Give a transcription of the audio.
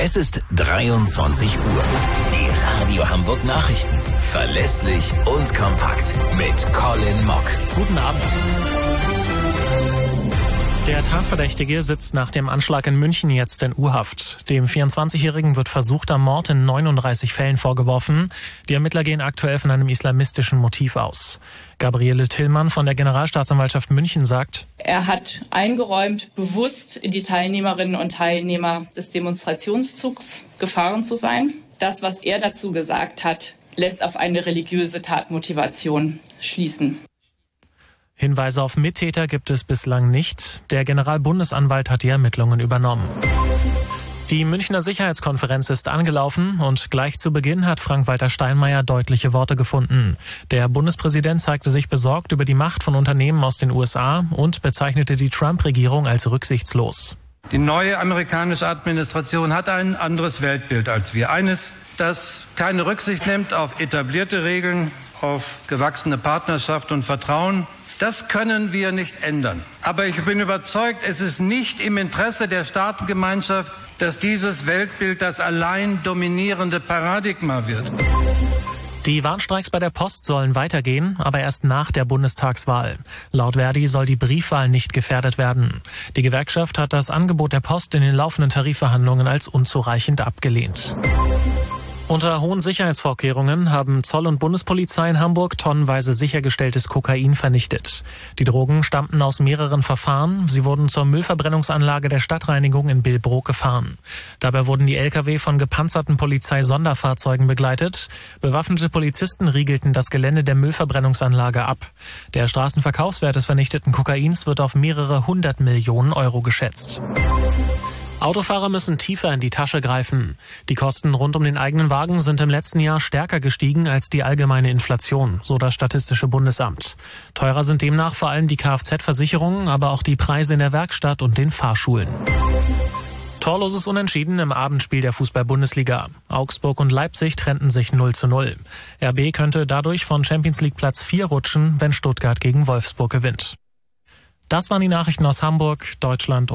Es ist 23 Uhr. Die Radio Hamburg Nachrichten. Verlässlich und kompakt mit Colin Mock. Guten Abend. Der Tatverdächtige sitzt nach dem Anschlag in München jetzt in U-Haft. Dem 24-Jährigen wird versuchter Mord in 39 Fällen vorgeworfen. Die Ermittler gehen aktuell von einem islamistischen Motiv aus. Gabriele Tillmann von der Generalstaatsanwaltschaft München sagt: Er hat eingeräumt, bewusst in die Teilnehmerinnen und Teilnehmer des Demonstrationszugs gefahren zu sein. Das, was er dazu gesagt hat, lässt auf eine religiöse Tatmotivation schließen. Hinweise auf Mittäter gibt es bislang nicht. Der Generalbundesanwalt hat die Ermittlungen übernommen. Die Münchner Sicherheitskonferenz ist angelaufen und gleich zu Beginn hat Frank-Walter Steinmeier deutliche Worte gefunden. Der Bundespräsident zeigte sich besorgt über die Macht von Unternehmen aus den USA und bezeichnete die Trump-Regierung als rücksichtslos. Die neue amerikanische Administration hat ein anderes Weltbild als wir. Eines, das keine Rücksicht nimmt auf etablierte Regeln, auf gewachsene Partnerschaft und Vertrauen. Das können wir nicht ändern. Aber ich bin überzeugt, es ist nicht im Interesse der Staatengemeinschaft, dass dieses Weltbild das allein dominierende Paradigma wird. Die Warnstreiks bei der Post sollen weitergehen, aber erst nach der Bundestagswahl. Laut Verdi soll die Briefwahl nicht gefährdet werden. Die Gewerkschaft hat das Angebot der Post in den laufenden Tarifverhandlungen als unzureichend abgelehnt. Unter hohen Sicherheitsvorkehrungen haben Zoll und Bundespolizei in Hamburg tonnenweise sichergestelltes Kokain vernichtet. Die Drogen stammten aus mehreren Verfahren. Sie wurden zur Müllverbrennungsanlage der Stadtreinigung in Billbrook gefahren. Dabei wurden die Lkw von gepanzerten Polizeisonderfahrzeugen begleitet. Bewaffnete Polizisten riegelten das Gelände der Müllverbrennungsanlage ab. Der Straßenverkaufswert des vernichteten Kokains wird auf mehrere 100 Millionen Euro geschätzt. Autofahrer müssen tiefer in die Tasche greifen. Die Kosten rund um den eigenen Wagen sind im letzten Jahr stärker gestiegen als die allgemeine Inflation, so das Statistische Bundesamt. Teurer sind demnach vor allem die Kfz-Versicherungen, aber auch die Preise in der Werkstatt und den Fahrschulen. Torloses Unentschieden im Abendspiel der Fußball-Bundesliga. Augsburg und Leipzig trennten sich 0:0. RB könnte dadurch von Champions League Platz 4 rutschen, wenn Stuttgart gegen Wolfsburg gewinnt. Das waren die Nachrichten aus Hamburg, Deutschland